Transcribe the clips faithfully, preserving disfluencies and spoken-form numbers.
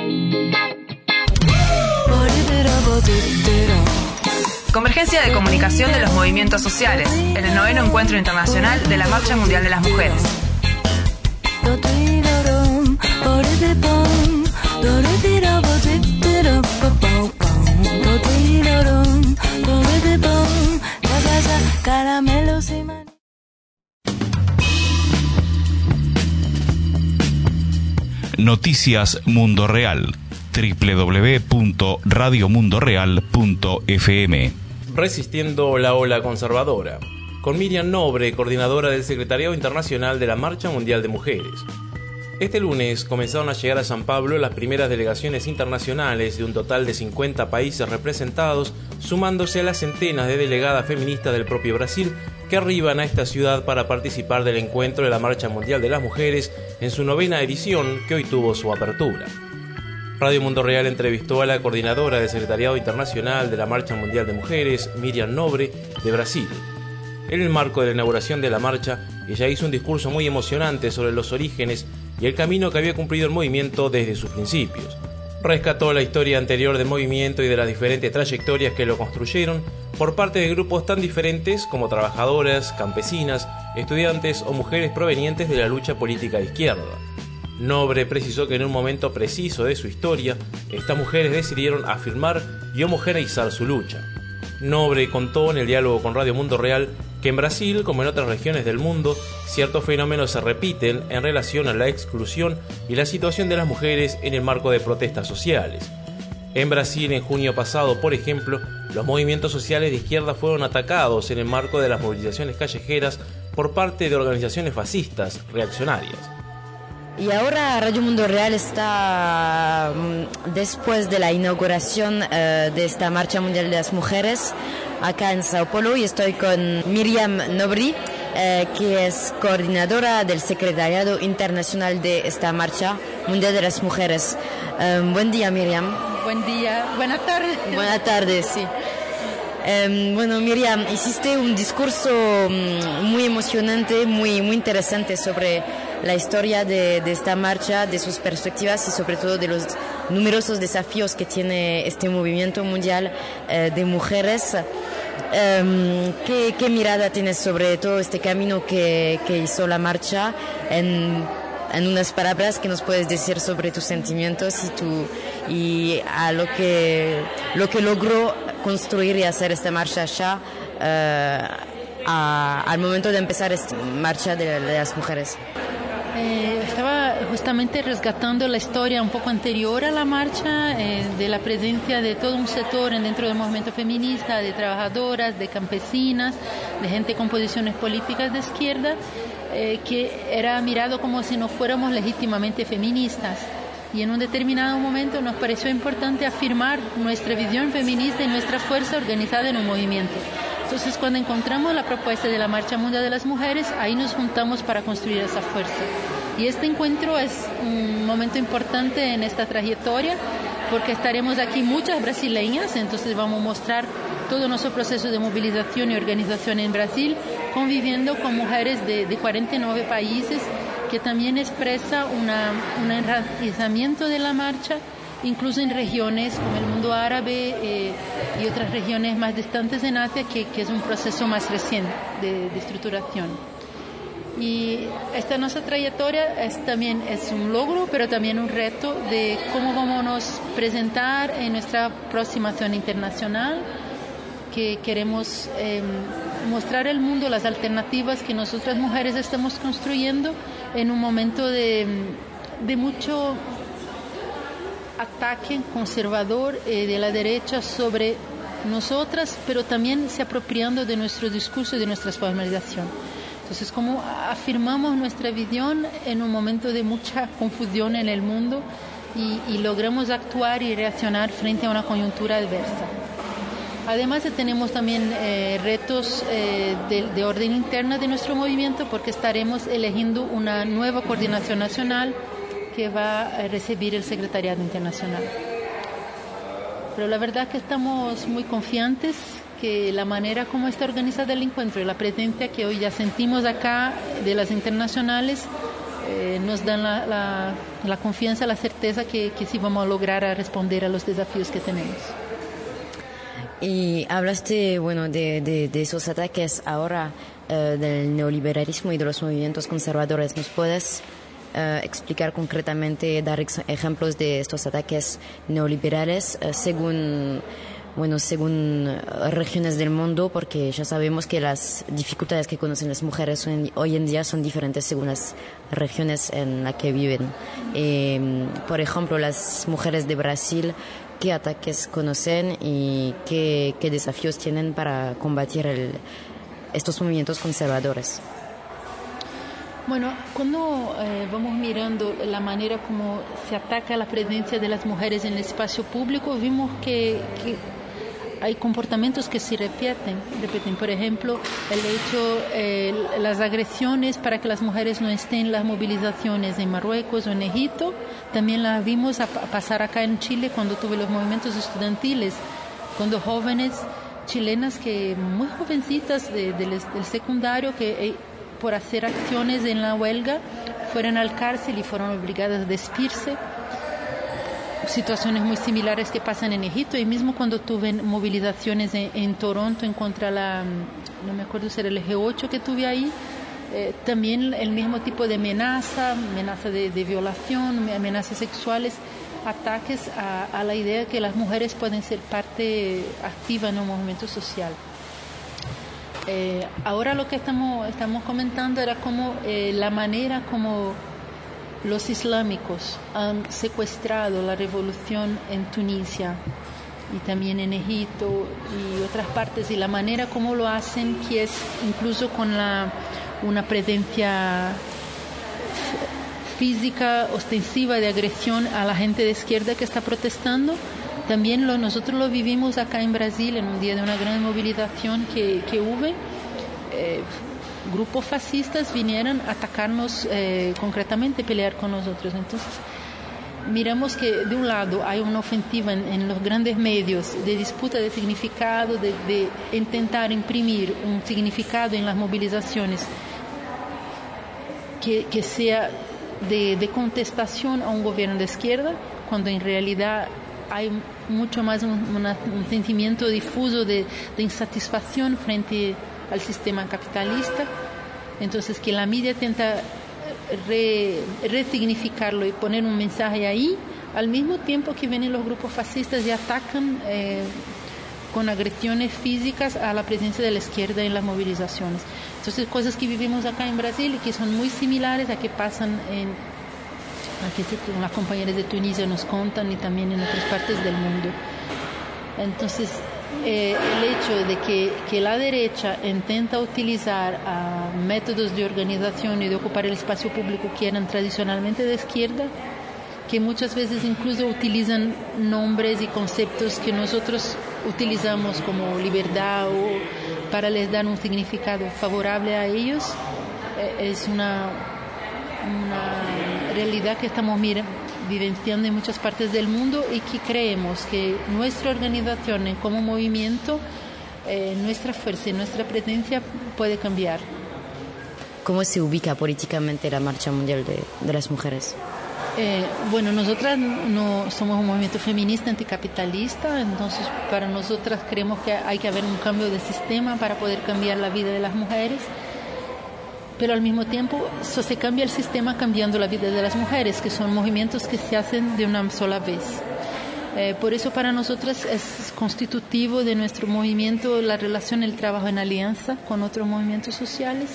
Convergencia de comunicación de los movimientos sociales, en el noveno encuentro internacional de la Marcha Mundial de las Mujeres. Noticias Mundo Real. doble u doble u doble u punto radio mundo real punto efe eme. Resistiendo la ola conservadora, con Miriam Nobre, coordinadora del Secretariado Internacional de la Marcha Mundial de Mujeres. Este lunes comenzaron a llegar a San Pablo las primeras delegaciones internacionales de un total de cincuenta países representados, sumándose a las centenas de delegadas feministas del propio Brasil que arriban a esta ciudad para participar del encuentro de la Marcha Mundial de las Mujeres en su novena edición, que hoy tuvo su apertura. Radio Mundo Real entrevistó a la coordinadora del Secretariado Internacional de la Marcha Mundial de Mujeres, Miriam Nobre, de Brasil. En el marco de la inauguración de la marcha, ella hizo un discurso muy emocionante sobre los orígenes y el camino que había cumplido el movimiento desde sus principios. Rescató la historia anterior del movimiento y de las diferentes trayectorias que lo construyeron por parte de grupos tan diferentes como trabajadoras, campesinas, estudiantes o mujeres provenientes de la lucha política de izquierda. Nobre precisó que en un momento preciso de su historia, estas mujeres decidieron afirmar y homogeneizar su lucha. Nobre contó en el diálogo con Radio Mundo Real que en Brasil, como en otras regiones del mundo, ciertos fenómenos se repiten en relación a la exclusión y la situación de las mujeres en el marco de protestas sociales. En Brasil, en junio pasado, por ejemplo, los movimientos sociales de izquierda fueron atacados en el marco de las movilizaciones callejeras por parte de organizaciones fascistas reaccionarias. Y ahora Radio Mundo Real está, después de la inauguración uh, de esta Marcha Mundial de las Mujeres, acá en Sao Paulo, y estoy con Miriam Nobre, uh, que es coordinadora del Secretariado Internacional de esta Marcha Mundial de las Mujeres. Um, buen día, Miriam. Buen día, buenas tardes. Buenas tardes, sí. Um, bueno, Miriam, hiciste un discurso um, muy emocionante, muy, muy interesante sobre la historia de, de esta marcha, de sus perspectivas y sobre todo de los numerosos desafíos que tiene este movimiento mundial eh, de mujeres. Um, ¿qué, ¿Qué mirada tienes sobre todo este camino que, que hizo la marcha? En, en unas palabras, ¿qué nos puedes decir sobre tus sentimientos y, tu, y a lo que, lo que logró construir y hacer esta marcha ya uh, a, al momento de empezar esta marcha de, de las mujeres? Eh, estaba justamente resgatando la historia un poco anterior a la marcha, eh, de la presencia de todo un sector dentro del movimiento feminista, de trabajadoras, de campesinas, de gente con posiciones políticas de izquierda, eh, que era mirado como si no fuéramos legítimamente feministas. Y en un determinado momento nos pareció importante afirmar nuestra visión feminista y nuestra fuerza organizada en un movimiento. Entonces, cuando encontramos la propuesta de la Marcha Mundial de las Mujeres, ahí nos juntamos para construir esa fuerza. Y este encuentro es un momento importante en esta trayectoria, porque estaremos aquí muchas brasileñas, entonces vamos a mostrar todo nuestro proceso de movilización y organización en Brasil, conviviendo con mujeres de, de cuarenta y nueve países, que también expresa una, un enraizamiento de la marcha, incluso en regiones como el mundo árabe eh, y otras regiones más distantes en Asia, que, que es un proceso más reciente de, de estructuración. Y esta nuestra trayectoria es, también es un logro, pero también un reto de cómo vamos a presentar en nuestra próxima acción internacional, que queremos eh, mostrar al mundo las alternativas que nosotras mujeres estamos construyendo en un momento de, de mucho ataque conservador eh, de la derecha sobre nosotras, pero también se apropiando de nuestro discurso y de nuestra formalización. Entonces, ¿cómo afirmamos nuestra visión en un momento de mucha confusión en el mundo y, y logramos actuar y reaccionar frente a una coyuntura adversa? Además, tenemos también eh, retos eh, de, de orden interna de nuestro movimiento, porque estaremos eligiendo una nueva coordinación nacional que va a recibir el Secretariado Internacional. Pero la verdad es que estamos muy confiantes que la manera como está organizado el encuentro y la presencia que hoy ya sentimos acá de las internacionales eh, nos dan la, la, la confianza, la certeza que, que sí vamos a lograr a responder a los desafíos que tenemos. Y hablaste, bueno, de, de, de esos ataques ahora eh, del neoliberalismo y de los movimientos conservadores. ¿Nos puedes eh, explicar concretamente, dar ex- ejemplos de estos ataques neoliberales eh, según, bueno, según regiones del mundo? Porque ya sabemos que las dificultades que conocen las mujeres hoy, hoy en día son diferentes según las regiones en las que viven. Eh, por ejemplo, las mujeres de Brasil, ¿qué ataques conocen y qué, qué desafíos tienen para combatir el, estos movimientos conservadores? Bueno, cuando eh, vamos mirando la manera como se ataca la presencia de las mujeres en el espacio público, vimos que, que hay comportamientos que se repiten, repiten. Por ejemplo, el hecho, eh, las agresiones para que las mujeres no estén en las movilizaciones en Marruecos o en Egipto, también las vimos a, a pasar acá en Chile cuando tuve los movimientos estudiantiles, cuando jóvenes chilenas que muy jovencitas de, de, del secundario que eh, por hacer acciones en la huelga fueron al cárcel y fueron obligadas a despirse. Situaciones muy similares que pasan en Egipto, y mismo cuando tuve movilizaciones en, en Toronto en contra la, no me acuerdo si era el G ocho que tuve ahí, eh, también el mismo tipo de amenaza, amenaza de, de violación, amenazas sexuales, ataques a, a la idea de que las mujeres pueden ser parte activa en un movimiento social. Eh, ahora lo que estamos, estamos comentando era como eh, la manera como los islámicos han secuestrado la revolución en Tunisia y también en Egipto y otras partes, y la manera como lo hacen, que es incluso con la, una presencia física ostensiva de agresión a la gente de izquierda que está protestando. También lo, nosotros lo vivimos acá en Brasil en un día de una gran movilización que, que hubo. Eh, grupos fascistas vinieron a atacarnos eh, concretamente, pelear con nosotros. Entonces miramos que de un lado hay una ofensiva en, en los grandes medios de disputa de significado, de, de intentar imprimir un significado en las movilizaciones que, que sea de, de contestación a un gobierno de izquierda, cuando en realidad hay mucho más un, una, un sentimiento difuso de, de insatisfacción frente al sistema capitalista. Entonces que la media intenta re, resignificarlo y poner un mensaje ahí, al mismo tiempo que vienen los grupos fascistas y atacan eh, con agresiones físicas a la presencia de la izquierda en las movilizaciones. Entonces cosas que vivimos acá en Brasil y que son muy similares a que pasan en a que las compañeras de Tunisia nos contan y también en otras partes del mundo. Entonces Eh, el hecho de que, que la derecha intenta utilizar uh, métodos de organización y de ocupar el espacio público que eran tradicionalmente de izquierda, que muchas veces incluso utilizan nombres y conceptos que nosotros utilizamos como libertad o para les dar un significado favorable a ellos, eh, es una, una realidad que estamos mirando, vivenciando en muchas partes del mundo, y que creemos que nuestra organización como movimiento, eh, nuestra fuerza y nuestra presencia puede cambiar. ¿Cómo se ubica políticamente la Marcha Mundial de, de las Mujeres? Eh, bueno, nosotras no somos un movimiento feminista anticapitalista, entonces para nosotras creemos que hay que haber un cambio de sistema para poder cambiar la vida de las mujeres. Pero al mismo tiempo eso se cambia el sistema cambiando la vida de las mujeres, que son movimientos que se hacen de una sola vez. Eh, por eso para nosotros es constitutivo de nuestro movimiento la relación, el trabajo en alianza con otros movimientos sociales.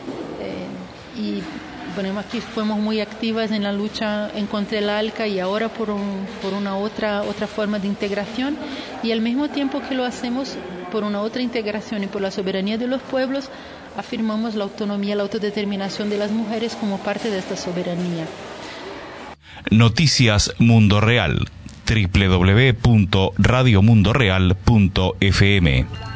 Eh, y bueno, aquí fuimos muy activas en la lucha en contra el ALCA y ahora por, un, por una otra, otra forma de integración, y al mismo tiempo que lo hacemos por una otra integración y por la soberanía de los pueblos, afirmamos la autonomía, la autodeterminación de las mujeres como parte de esta soberanía. Noticias Mundo Real, doble u doble u doble u punto radio mundo real punto f m.